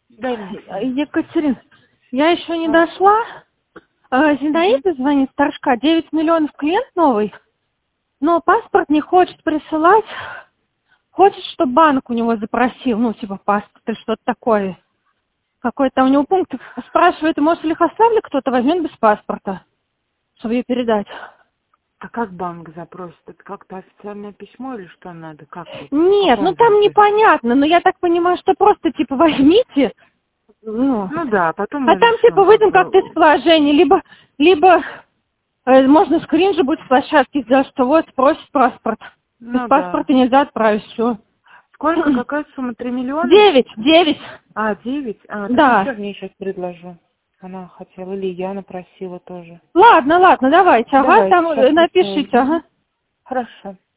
Дай мне. Екатерина, я еще не дошла. Зинаида звонит, Торжка, 9 миллионов клиент новый, но паспорт не хочет присылать. Хочет, чтобы банк у него запросил, ну, типа паспорт или что-то такое. Какой-то у него пункт. Спрашивает, может ли их оставили, кто-то возьмет без паспорта, чтобы ее передать. А как банк запросит? Это как-то официальное письмо или что надо? Как вот? В Нет, ну каком там виде? непонятно, но я так понимаю, что просто типа возьмите, ну, Ну да, потом а мы там решим, типа как выйдем как-то из бы. положения, либо можно скрин же будет с площадки сделать, что вот просит паспорт. Без Ну да. паспорта нельзя отправить, все. Сколько, какая сумма? 3 миллиона? 9. А, 9? А, так Да. еще мне сейчас предложу. Она хотела, или Яна просила тоже. Ладно, давайте, ага, Давайте, там сейчас напишите, ага. Хорошо.